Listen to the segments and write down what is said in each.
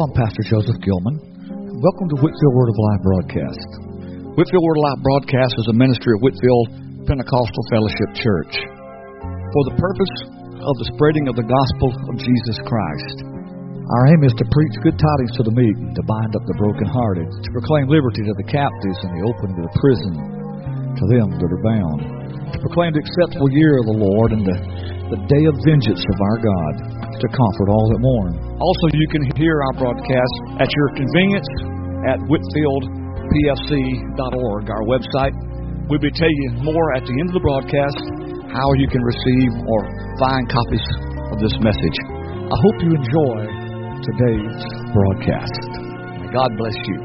I'm Pastor Joseph Gilman. Welcome to Whitfield Word of Life broadcast. Whitfield Word of Life broadcast is a ministry of Whitfield Pentecostal Fellowship Church for the purpose of the spreading of the gospel of Jesus Christ. Our aim is to preach good tidings to the meek, to bind up the brokenhearted, to proclaim liberty to the captives and the opening of the prison to them that are bound, to proclaim the acceptable year of the Lord and the day of vengeance of our God, to comfort all that mourn. Also, you can hear our broadcast at your convenience at whitfieldpfc.org, our website. We'll be telling you more at the end of the broadcast how you can receive or find copies of this message. I hope you enjoy today's broadcast. May God bless you.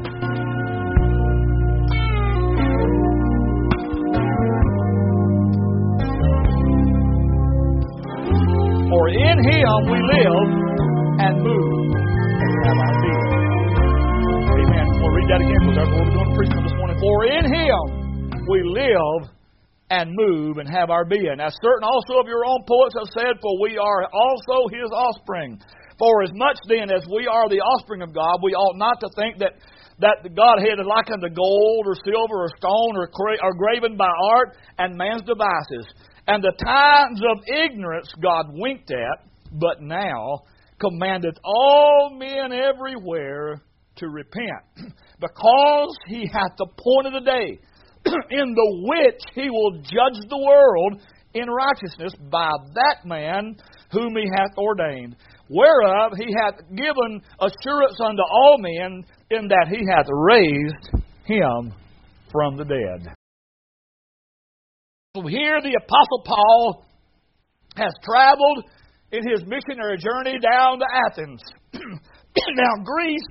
For in Him we live and move and have our being. Amen. We'll read that again because that's what we're going to preach this morning. For in Him we live and move and have our being. As certain also of your own poets have said, for we are also His offspring. For as much then as we are the offspring of God, we ought not to think that the Godhead is like unto gold or silver or stone or graven by art and man's devices. And the times of ignorance God winked at, but now commandeth all men everywhere to repent, because He hath appointed a day in the which He will judge the world in righteousness by that man whom He hath ordained, whereof He hath given assurance unto all men, in that He hath raised Him from the dead. So here the Apostle Paul has traveled in his missionary journey down to Athens. Now, Greece,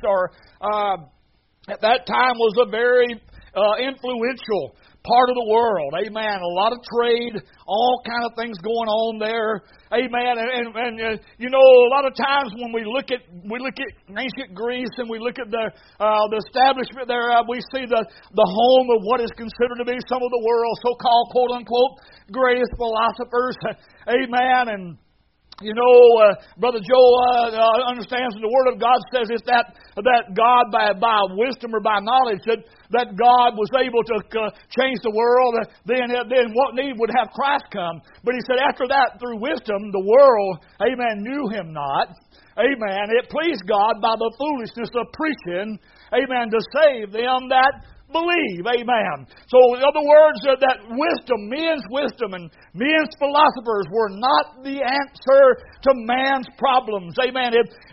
at that time, was a very influential part of the world. Amen. A lot of trade, all kind of things going on there. Amen. And you know, a lot of times when we look at ancient Greece and we look at the establishment there, we see the home of what is considered to be some of the world's so-called quote unquote greatest philosophers. Amen. And you know, Brother Joe understands that the Word of God says it's that God by wisdom or by knowledge that God was able to change the world. Then what need would have Christ come? But he said after that, through wisdom, the world, amen, knew Him not. Amen. It pleased God by the foolishness of preaching, amen, to save them that believe. Amen. So, in other words, that wisdom, men's wisdom and men's philosophers were not the answer to man's problems. Amen.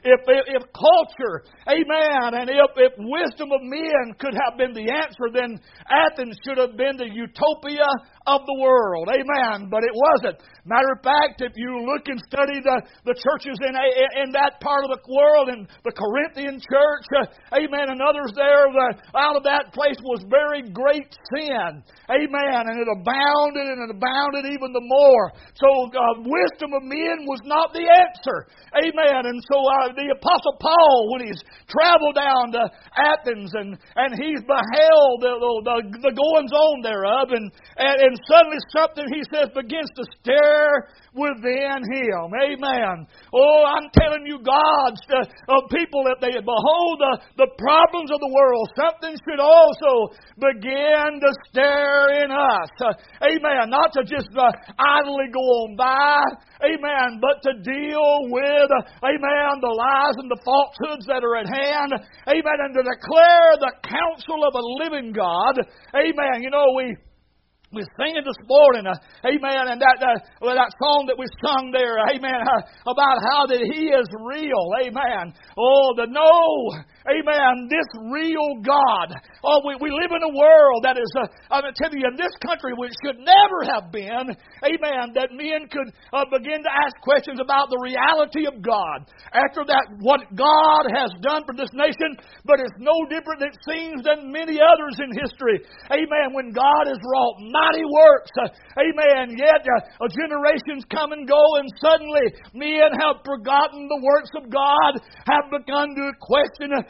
If culture, amen, and if wisdom of men could have been the answer, then Athens should have been the utopia of the world. Amen. But it wasn't. Matter of fact, if you look and study the churches in that part of the world, in the Corinthian church, amen, and others there, out of that place was very great sin. Amen. And it abounded even the more. So wisdom of men was not the answer. Amen. And so the Apostle Paul, when he's traveled down to Athens and he's beheld the goings on thereof, and suddenly something, he says, begins to stir within him. Amen. Oh, I'm telling you, God's people, if they behold the problems of the world, something should also begin to stir in us. Amen. Not to just idly go on by. Amen. But to deal with, amen, the lies and the falsehoods that are at hand. Amen. And to declare the counsel of a living God. Amen. You know, we're singing this morning, amen, and that song that we sung there, amen, about how that He is real, amen. Oh, to know, amen, this real God. Oh, we live in a world that is, I'm going to tell you, in this country, which should never have been, amen, that men could begin to ask questions about the reality of God. After that, what God has done for this nation, but it's no different, it seems, than many others in history. Amen, when God has wrought mighty works. Amen. Yet generations come and go, and suddenly men have forgotten the works of God, have begun to question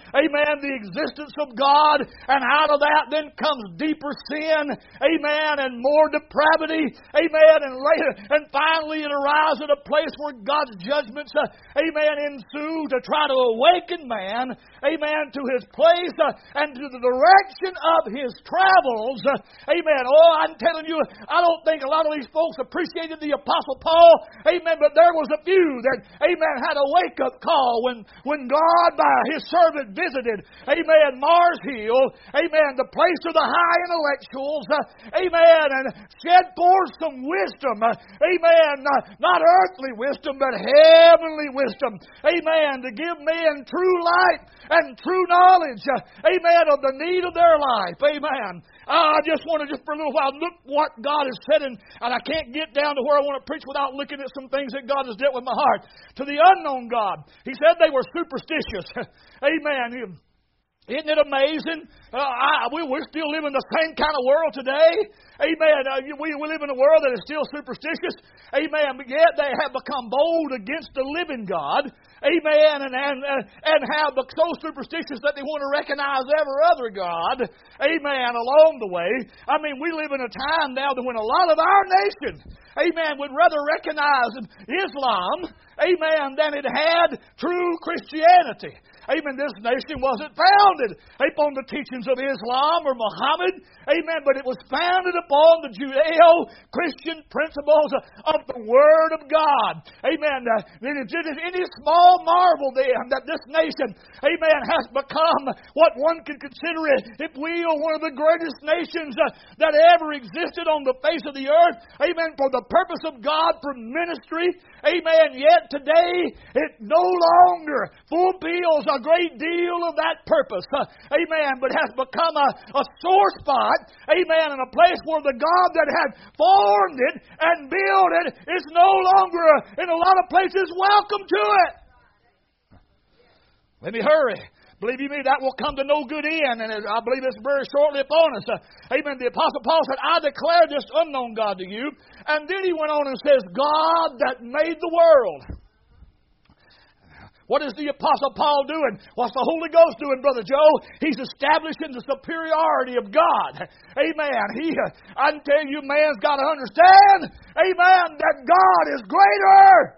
amen, the existence of God, and out of that then comes deeper sin, amen, and more depravity, amen, and finally it arrives at a place where God's judgments, amen, ensue to try to awaken man, amen, to his place and to the direction of his travels, amen. Oh, I'm telling you, I don't think a lot of these folks appreciated the Apostle Paul, amen, but there was a few that, amen, had a wake-up call when God, by His servant, visited, amen, Mars Hill, amen, the place of the high intellectuals, amen, and shed forth some wisdom, amen, not earthly wisdom, but heavenly wisdom, amen, to give men true light and true knowledge, amen, of the need of their life, amen. I just want to, just for a little while, look what God has said, and I can't get down to where I want to preach without looking at some things that God has dealt with my heart. To the unknown God, He said they were superstitious. Amen. Isn't it amazing? We still live in the same kind of world today. Amen. We live in a world that is still superstitious. Amen. But yet they have become bold against the living God. Amen. And have become so superstitious that they want to recognize every other God. Amen. Along the way. I mean, we live in a time now that when a lot of our nation, amen, would rather recognize Islam, amen, than it had true Christianity. Amen. This nation wasn't founded upon the teachings of Islam or Muhammad. Amen. But it was founded upon the Judeo-Christian principles of the Word of God. Amen. It is any small marvel then that this nation, amen, has become what one could consider it, if we are one of the greatest nations that ever existed on the face of the earth. Amen. For the purpose of God, for ministry. Amen. Yet today, it no longer fulfills a great deal of that purpose. Amen. But has become a sore spot. Amen. And a place where the God that had formed it and built it is no longer, in a lot of places, welcome to it. Let me hurry. Believe you me, that will come to no good end, and I believe it's very shortly upon us. Amen. The Apostle Paul said, I declare this unknown God to you. And then he went on and says, God that made the world. What is the Apostle Paul doing? What's the Holy Ghost doing, Brother Joe? He's establishing the superiority of God. Amen. I can tell you, man's got to understand, amen, that God is greater.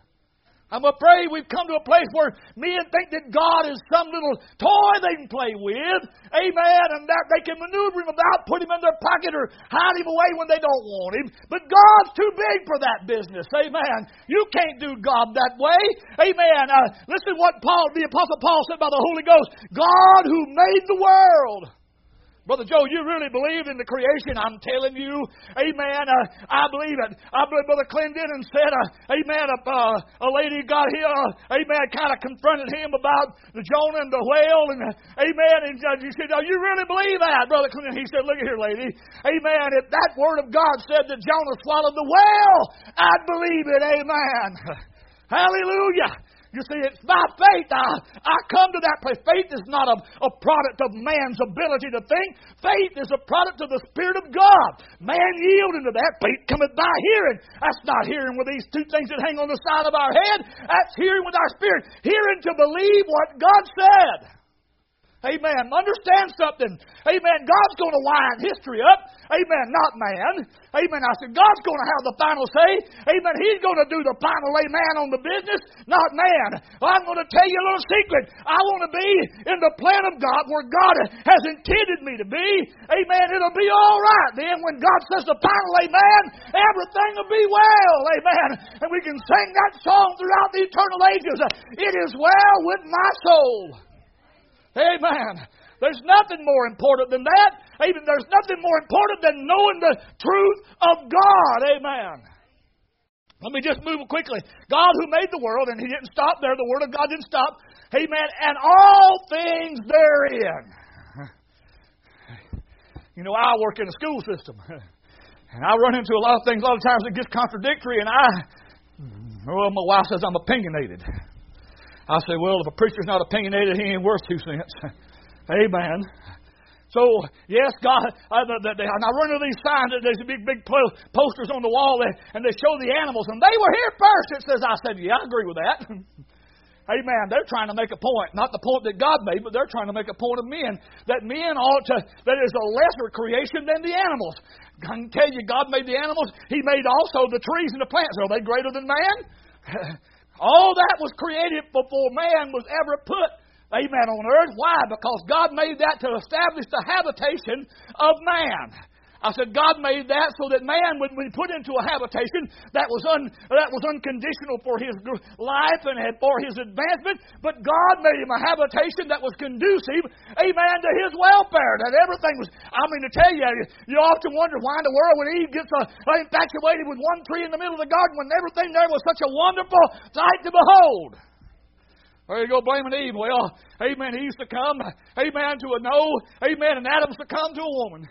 I'm afraid we've come to a place where men think that God is some little toy they can play with. Amen. And that they can maneuver him about, put him in their pocket, or hide him away when they don't want him. But God's too big for that business. Amen. You can't do God that way. Amen. Listen what the Apostle Paul said by the Holy Ghost. God who made the world. Brother Joe, you really believe in the creation? I'm telling you, amen. I believe it. I believe Brother Clendenin said, amen, a lady got here, amen, kind of confronted him about the Jonah and the whale, and amen, and he said, oh, you really believe that, Brother Clendenin? He said, look here, lady, amen, if that word of God said that Jonah swallowed the whale, I'd believe it, amen. Hallelujah. You see, it's by faith I come to that place. Faith is not a product of man's ability to think. Faith is a product of the Spirit of God. Man yielding to that. Faith cometh by hearing. That's not hearing with these two things that hang on the side of our head. That's hearing with our spirit. Hearing to believe what God said. Amen. Understand something. Amen. God's going to wind history up. Amen. Not man. Amen. I said, God's going to have the final say. Amen. He's going to do the final lay man on the business, not man. Well, I'm going to tell you a little secret. I want to be in the plan of God where God has intended me to be. Amen. It'll be all right. Then when God says the final lay man, everything will be well. Amen. And we can sing that song throughout the eternal ages. It is well with my soul. Amen. There's nothing more important than that. Amen. There's nothing more important than knowing the truth of God. Amen. Let me just move quickly. God who made the world, and He didn't stop there. The Word of God didn't stop. Amen. And all things therein. You know, I work in a school system. And I run into a lot of things a lot of times that gets contradictory. And my wife says I'm opinionated. I say, well, if a preacher's not opinionated, he ain't worth 2 cents. Amen. So, yes, God, and I run into these signs, there's big posters on the wall, and they show the animals, and they were here first, it says. I said, yeah, I agree with that. Amen. They're trying to make a point. Not the point that God made, but they're trying to make a point of men. That men ought to, that is a lesser creation than the animals. I can tell you, God made the animals. He made also the trees and the plants. Are they greater than man? All that was created before man was ever put, amen, on earth. Why? Because God made that to establish the habitation of man. I said God made that so that man would be put into a habitation that was unconditional for his life and for his advancement, but God made him a habitation that was conducive, amen, to his welfare. That everything was, to tell you, you often wonder why in the world when Eve gets infatuated with one tree in the middle of the garden when everything there was such a wonderful sight to behold. There you go, blaming Eve. Well, amen, he used to come, amen, to a no, amen, and Adam succumbed to a woman.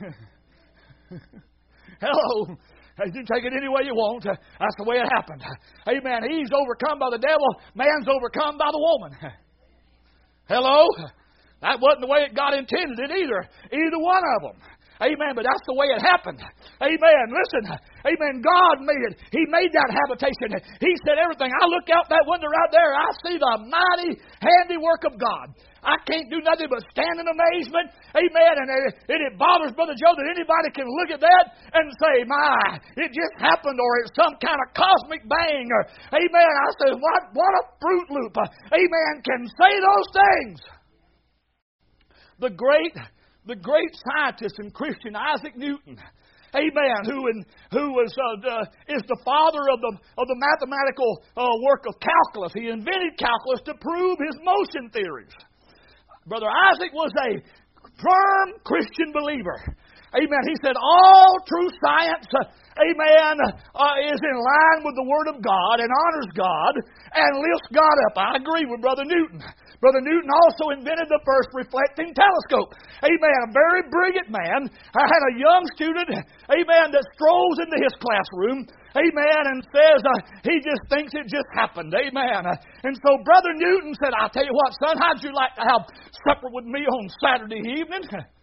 Hello. You can take it any way you want. That's the way it happened. Amen. Eve's overcome by the devil. Man's overcome by the woman. Hello. That wasn't the way God intended it either. Either one of them. Amen. But that's the way it happened. Amen. Listen. Amen. God made it. He made that habitation. He said everything. I look out that window right there. I see the mighty handiwork of God. I can't do nothing but stand in amazement. Amen. And it bothers Brother Joe that anybody can look at that and say, my, it just happened, or it's some kind of cosmic bang. Or, amen. I say, what a Fruit Loop. Amen. Can say those things. The great scientist and Christian Isaac Newton, amen, who is the father of the mathematical work of calculus. He invented calculus to prove his motion theories. Brother Isaac was a firm Christian believer. Amen. He said all true science, amen, is in line with the Word of God and honors God and lifts God up. I agree with Brother Newton. Brother Newton also invented the first reflecting telescope. Amen. A very brilliant man. I had a young student, amen, that strolls into his classroom, amen, and says he just thinks it just happened. Amen. And so Brother Newton said, I'll tell you what, son, how'd you like to have supper with me on Saturday evening?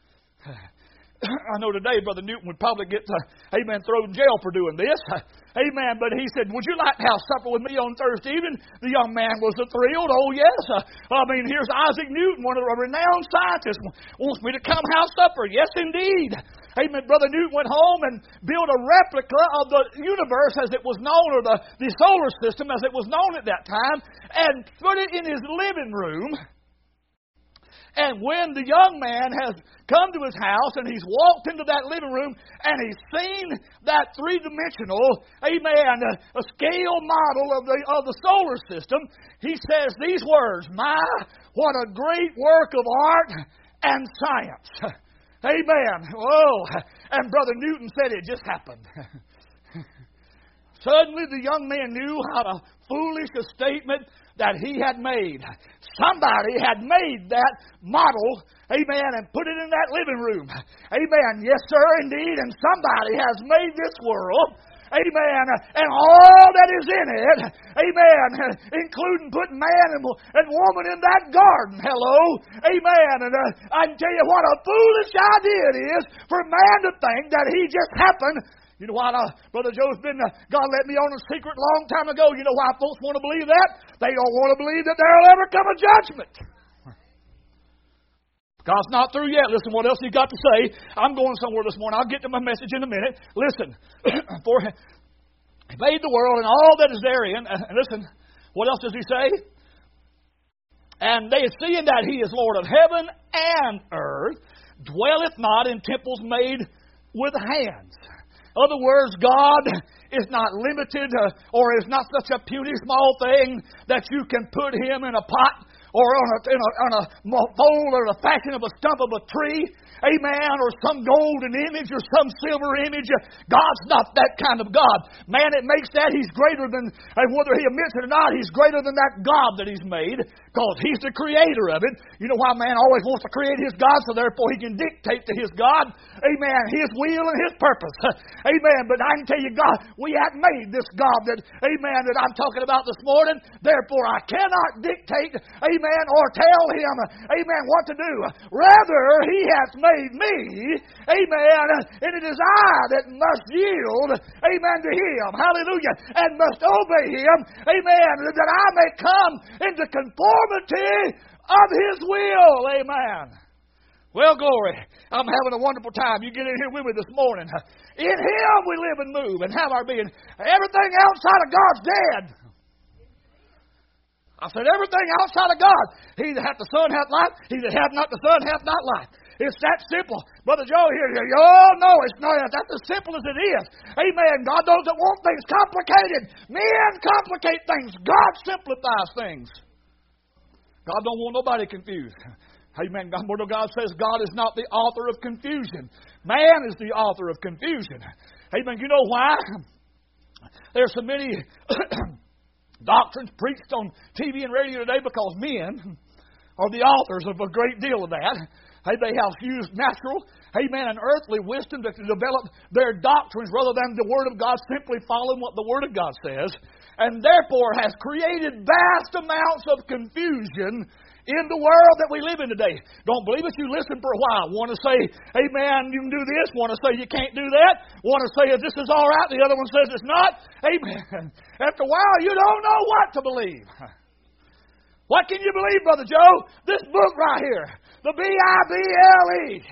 I know today Brother Newton would probably get, thrown in jail for doing this. Amen. But he said, would you like to have supper with me on Thursday evening? The young man was thrilled. Oh, yes. Here's Isaac Newton, one of the renowned scientists, wants me to come have supper. Yes, indeed. Amen. Brother Newton went home and built a replica of the universe as it was known, or the solar system as it was known at that time, and put it in his living room. And when the young man has come to his house and he's walked into that living room and he's seen that three-dimensional, amen, a scale model of the solar system, he says these words, my, what a great work of art and science. Amen. Oh, and Brother Newton said it just happened. Suddenly the young man knew how foolish a statement that he had made. Somebody had made that model, amen, and put it in that living room. Amen. Yes, sir, indeed. And somebody has made this world, amen, and all that is in it, amen, including putting man and woman in that garden. Hello. Amen. And I can tell you what a foolish idea it is for man to think that he just happened. You know why, Brother Joe's been, God let me on a secret long time ago. You know why folks want to believe that? They don't want to believe that there'll ever come a judgment. God's not through yet. Listen, what else He got to say? I'm going somewhere this morning. I'll get to my message in a minute. Listen, for He made the world and all that is therein. And listen, what else does He say? And they seeing that He is Lord of heaven and earth, dwelleth not in temples made with hands. In other words, God is not limited or is not such a puny small thing that you can put Him in a pot or on a fold or the fashion of a stump of a tree. Amen. Or some golden image or some silver image. God's not that kind of God. Man, it makes that He's greater than, and whether He admits it or not, He's greater than that God that He's made, because He's the creator of it. You know why man always wants to create his God, so therefore he can dictate to his God, amen, His will and His purpose. Amen. But I can tell you, God, we haven't made this God that, amen, that I'm talking about this morning. Therefore I cannot dictate, amen, amen, or tell him, amen, what to do. Rather, he hath made me, amen, and it is I that must yield, amen, to him, hallelujah, and must obey him, amen, that I may come into conformity of his will, amen. Well, glory, I'm having a wonderful time. You get in here with me this morning. In him we live and move and have our being. Everything outside of God's dead. I said everything outside of God. He that hath the Son hath life. He that hath not the Son hath not life. It's that simple. Brother Joe here, oh no, it's not. That's as simple as it is. Amen. God doesn't want things complicated. Men complicate things. God simplifies things. God don't want nobody confused. Amen. The Word of God says God is not the author of confusion. Man is the author of confusion. Amen. You know why? There's so many doctrines preached on TV and radio today because men are the authors of a great deal of that. They have used natural, amen, and earthly wisdom to develop their doctrines rather than the Word of God simply following what the Word of God says, and therefore has created vast amounts of confusion in the world that we live in today. Don't believe it? You listen for a while. Want to say, amen, you can do this. Want to say you can't do that. Want to say this is all right. The other one says it's not. Amen. After a while, you don't know what to believe. What can you believe, Brother Joe? This book right here. The Bible.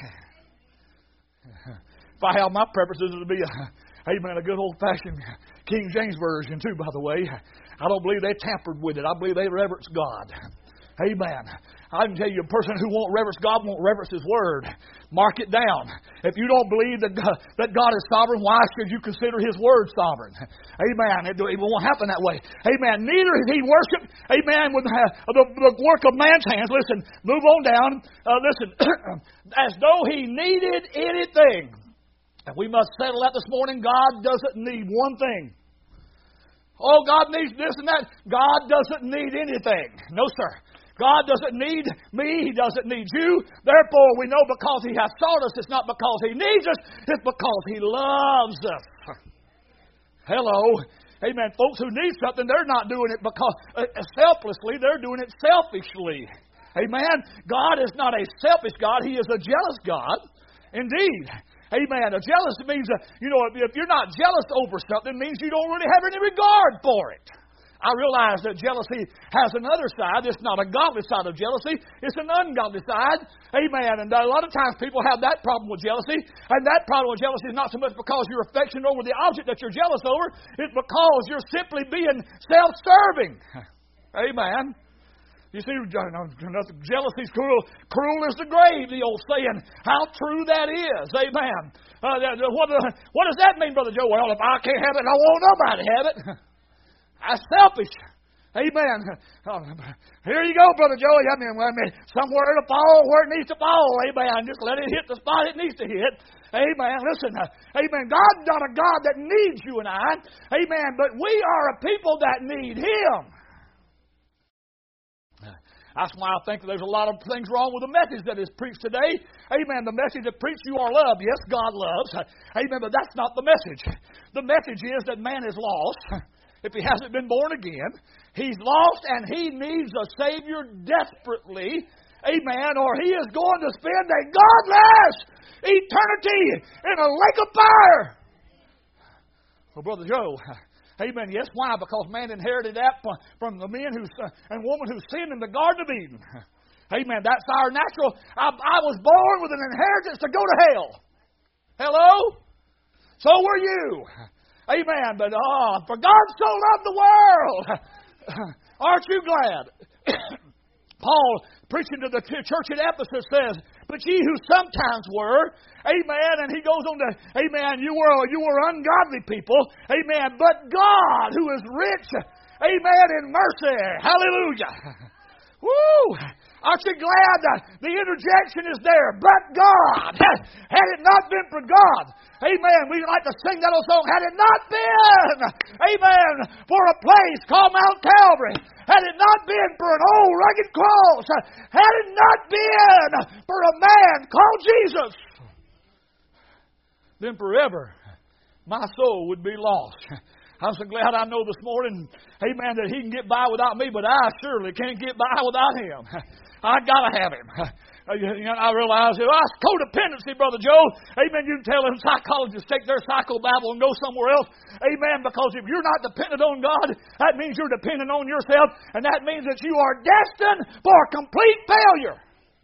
If I have my preferences, it would be, amen, a good old-fashioned King James Version, too, by the way. I don't believe they tampered with it. I believe they reverence God. Amen. I can tell you, a person who won't reverence God won't reverence His Word. Mark it down. If you don't believe that God is sovereign, why should you consider His Word sovereign? Amen. It won't happen that way. Amen. Neither is He worshipped, amen, with the work of man's hands. Listen, move on down. Listen, as though He needed anything. And we must settle that this morning. God doesn't need one thing. Oh, God needs this and that. God doesn't need anything. No, sir. God doesn't need me. He doesn't need you. Therefore, we know because He has sought us, it's not because He needs us. It's because He loves us. Hello. Amen. Folks who need something, they're not doing it because selflessly. They're doing it selfishly. Amen. God is not a selfish God. He is a jealous God. Indeed. Amen. A jealous means, if you're not jealous over something, it means you don't really have any regard for it. I realize that jealousy has another side. It's not a godly side of jealousy. It's an ungodly side. Amen. And a lot of times people have that problem with jealousy. And that problem with jealousy is not so much because you're affectionate over the object that you're jealous over. It's because you're simply being self-serving. Amen. You see, jealousy is cruel. Cruel is the grave, the old saying. How true that is. Amen. What does that mean, Brother Joe? Well, if I can't have it, I won't nobody have it. That's selfish. Amen. Here you go, Brother Joey. I mean, somewhere it'll fall where it needs to fall. Amen. Just let it hit the spot it needs to hit. Amen. Listen. Amen. God's not a God that needs you and I. Amen. But we are a people that need Him. That's why I think there's a lot of things wrong with the message that is preached today. Amen. The message that preached, you are loved. Yes, God loves. Amen. But that's not the message. The message is that man is lost. If he hasn't been born again, he's lost and he needs a Savior desperately. Amen. Or he is going to spend a godless eternity in a lake of fire. Well, Brother Joe, amen. Yes, why? Because man inherited that from the men and woman who sinned in the Garden of Eden. Amen. That's our natural. I was born with an inheritance to go to hell. Hello? So were you. Amen. But for God so loved the world. Aren't you glad? Paul, preaching to the church at Ephesus, says, "But ye who sometimes were," amen, and he goes on to, amen, you were ungodly people, amen, but God, who is rich, amen, in mercy. Hallelujah. Woo! Aren't you glad that the interjection is there? But God, had it not been for God, amen, we like to sing that old song, had it not been, amen, for a place called Mount Calvary, had it not been for an old rugged cross, had it not been for a man called Jesus, then forever my soul would be lost. I'm so glad I know this morning, amen, that he can get by without me, but I surely can't get by without him. I got to have him. I realize that's codependency, Brother Joe. Amen. You can tell them psychologists take their psychobabble and go somewhere else. Amen. Because if you're not dependent on God, that means you're dependent on yourself, and that means that you are destined for complete failure.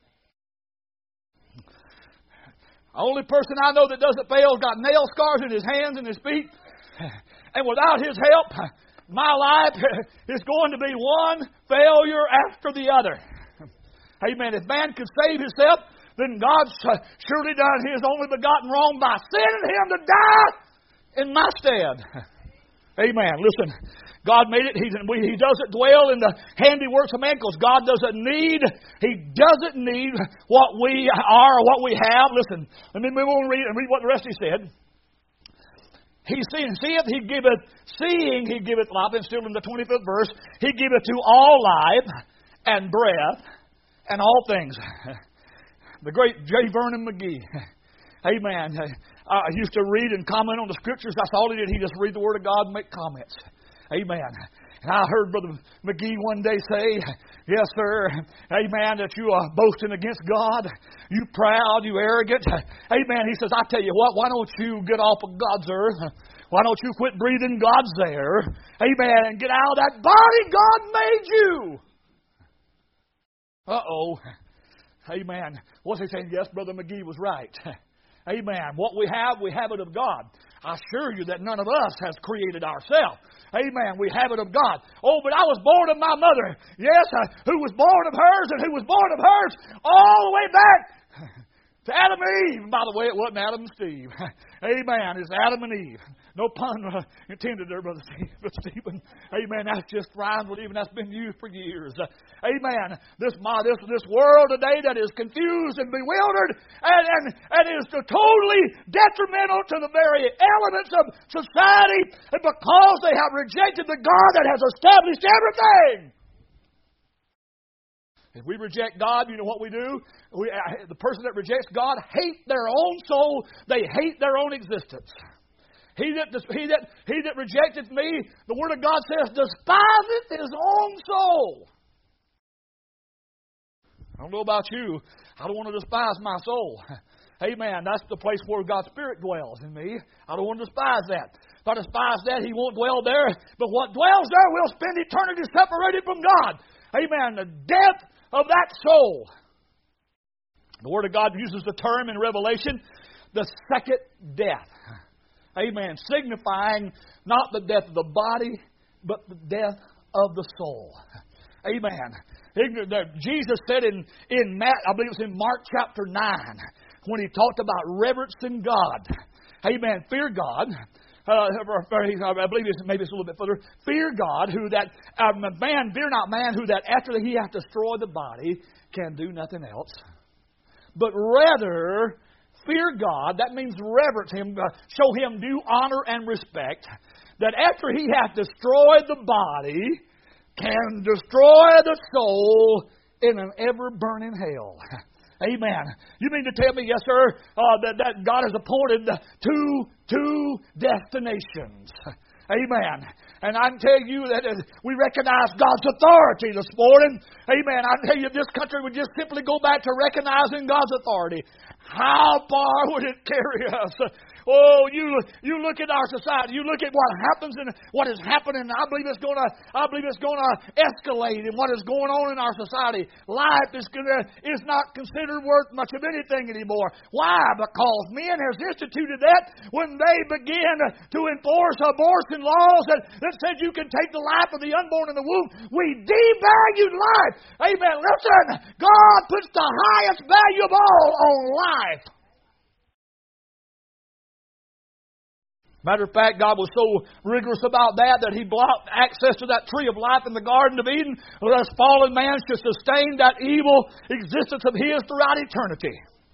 The only person I know that doesn't fail has got nail scars in his hands and his feet. And without his help, my life is going to be one failure after the other. Amen. If man could save himself, then God's surely done his only begotten wrong by sending him to die in my stead. Amen. Listen, God made it. He doesn't dwell in the handiworks of man because God doesn't need. He doesn't need what we are or what we have. Listen, let me move on and read what the rest he said. He seeth, he giveth, seeing he giveth life, and still in the 25th verse, he giveth to all life and breath and all things. The great J. Vernon McGee. Amen. I used to read and comment on the Scriptures. That's all he did. He just read the Word of God and make comments. Amen. And I heard Brother McGee one day say, yes, sir, amen, that you are boasting against God. You proud, you arrogant. Amen. He says, I tell you what, why don't you get off of God's earth? Why don't you quit breathing God's air? Amen. And get out of that body God made you. Uh-oh. Amen. What's he saying? Yes, Brother McGee was right. Amen. What we have it of God. I assure you that none of us has created ourselves. Amen. We have it of God. Oh, but I was born of my mother. Yes, who was born of hers and who was born of hers all the way back to Adam and Eve. By the way, it wasn't Adam and Steve. Amen. It's Adam and Eve. No pun intended there, Brother Stephen. Amen. That's just rhymes with even that's been used for years. Amen. This world today that is confused and bewildered and is totally detrimental to the very elements of society, and because they have rejected the God that has established everything. If we reject God, you know what we do? The person that rejects God hates their own soul. They hate their own existence. He that rejecteth me, the Word of God says, despiseth his own soul. I don't know about you. I don't want to despise my soul. Amen. That's the place where God's Spirit dwells in me. I don't want to despise that. If I despise that, He won't dwell there. But what dwells there will spend eternity separated from God. Amen. The death of that soul. The Word of God uses the term in Revelation, the second death. Amen. Signifying not the death of the body, but the death of the soul. Amen. Jesus said in I believe it was in Mark chapter 9, when He talked about reverencing God. Amen. Fear God. I believe maybe it's a little bit further. Fear God, who that man, fear not man, who that after he hath destroyed the body can do nothing else. But rather fear God, that means reverence Him, show Him due honor and respect, that after He hath destroyed the body, can destroy the soul in an ever-burning hell. Amen. You mean to tell me, yes, sir, that God has appointed two destinations. Amen. And I can tell you that we recognize God's authority this morning. Amen. I tell you, if this country would just simply go back to recognizing God's authority, how far would it carry us? Oh, you look at our society. You look at what happens and what is happening. I believe it's going to escalate in what is going on in our society. Life is not considered worth much of anything anymore. Why? Because men have instituted that when they begin to enforce abortion laws that said you can take the life of the unborn in the womb. We devalued life. Amen. Listen, God puts the highest value of all on life. Matter of fact, God was so rigorous about that He blocked access to that tree of life in the Garden of Eden, lest fallen man should sustain that evil existence of his throughout eternity.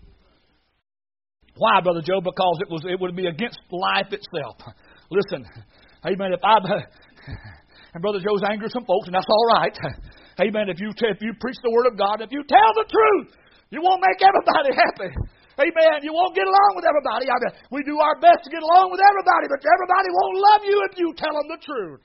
Why, Brother Joe? Because it would be against life itself. Listen, amen. And Brother Joe's angry some folks, and that's all right. Amen. If you preach the Word of God, if you tell the truth, you won't make everybody happy. Amen. You won't get along with everybody. I mean, we do our best to get along with everybody, but everybody won't love you if you tell them the truth.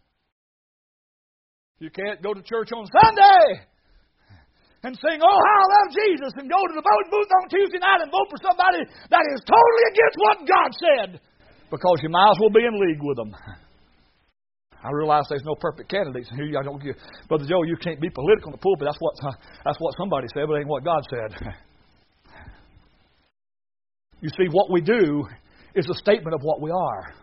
You can't go to church on Sunday and sing, "Oh, how I love Jesus," and go to the voting booth on Tuesday night and vote for somebody that is totally against what God said, because you might as well be in league with them. I realize there's no perfect candidates here. I don't give, Brother Joe, you can't be political in the pulpit. That's what somebody said, but it ain't what God said. You see, what we do is a statement of what we are.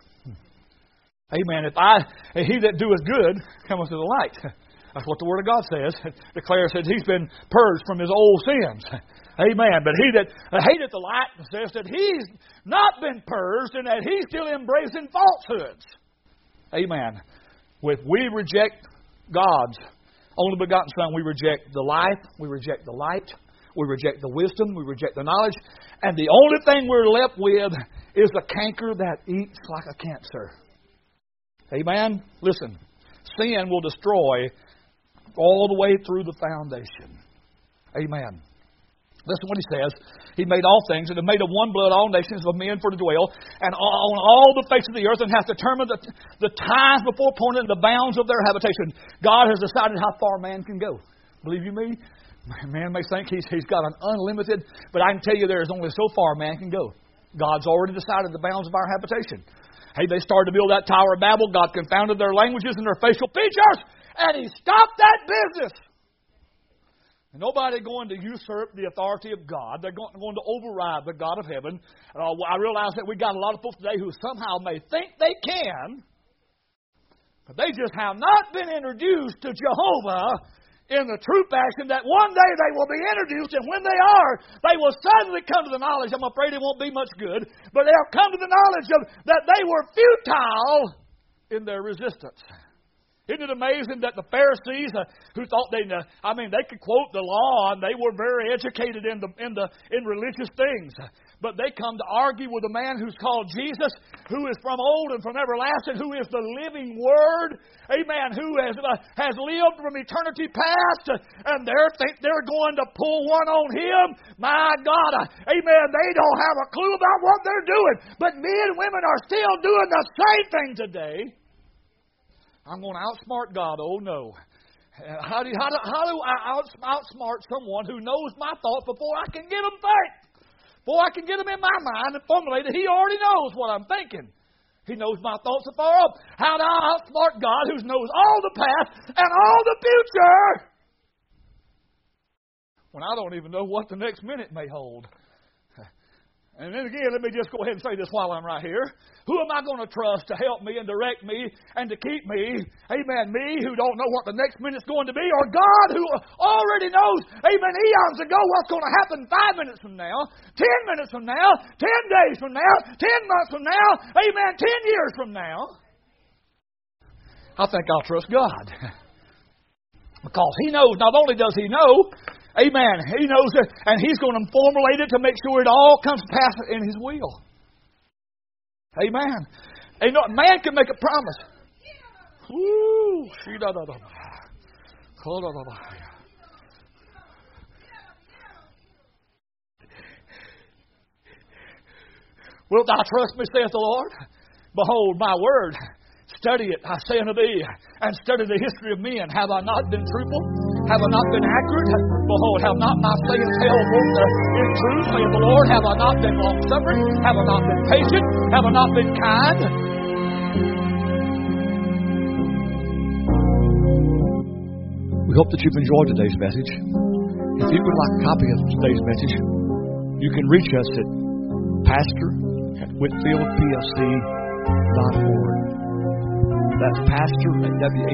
Amen. If he that doeth good cometh to the light. That's what the Word of God says. It declares that he's been purged from his old sins. Amen. But he that hateth the light says that he's not been purged and that he's still embracing falsehoods. Amen. If we reject God's only begotten Son, we reject the life, we reject the light, we reject the wisdom, we reject the knowledge, and the only thing we're left with is a canker that eats like a cancer. Amen? Listen, sin will destroy all the way through the foundation. Amen. Listen what he says. He made all things, and have made of one blood all nations of men for to dwell, and on all the face of the earth, and hath determined the times before appointed and the bounds of their habitation. God has decided how far man can go. Believe you me? Man may think he's got an unlimited, but I can tell you there is only so far man can go. God's already decided the bounds of our habitation. Hey, they started to build that Tower of Babel. God confounded their languages and their facial features, and He stopped that business. And nobody going to usurp the authority of God. They're going to override the God of heaven. I realize that we got a lot of folks today who somehow may think they can, but they just have not been introduced to Jehovah in the true fashion that one day they will be introduced, and when they are, they will suddenly come to the knowledge. I'm afraid it won't be much good, but they'll come to the knowledge of that they were futile in their resistance. Isn't it amazing that the Pharisees, who thought they could quote the law and they were very educated in religious things, but they come to argue with a man who's called Jesus, who is from old and from everlasting, who is the living Word, amen, who has lived from eternity past, and they're going to pull one on Him. My God, amen, they don't have a clue about what they're doing, but men and women are still doing the same thing today. I'm going to outsmart God. Oh, no. How do I outsmart someone who knows my thoughts before I can get them think? Before I can get them in my mind and formulate it, He already knows what I'm thinking. He knows my thoughts are far up. How do I outsmart God who knows all the past and all the future when I don't even know what the next minute may hold? And then again, let me just go ahead and say this while I'm right here. Who am I going to trust to help me and direct me and to keep me? Amen. Me who don't know what the next minute's going to be, or God who already knows, amen, eons ago what's going to happen 5 minutes from now, 10 minutes from now, 10 days from now, 10 months from now, amen, 10 years from now. I think I'll trust God. Because He knows, not only does He know, amen, He knows it, and He's going to formulate it to make sure it all comes to pass in His will. Amen. And man can make a promise. Wilt thou trust me, saith the Lord? Behold, my word. Study it, I say unto thee, and study the history of men. Have I not been truthful? Have I not been accurate? Behold, have not my sayings held in truth, saith the Lord? Have I not been long-suffering? Have I not been patient? Have I not been kind? We hope that you've enjoyed today's message. If you would like a copy of today's message, you can reach us at pastor@whitfieldpfc.org. That's pastor at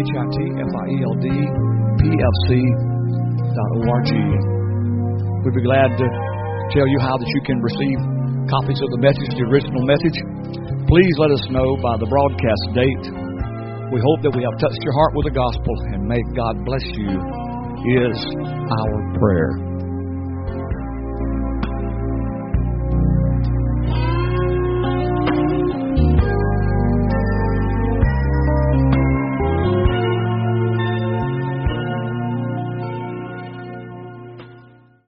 whitfieldpfc.org. We'd be glad to tell you how that you can receive copies of the message, the original message. Please let us know by the broadcast date. We hope that we have touched your heart with the gospel, and may God bless you is our prayer.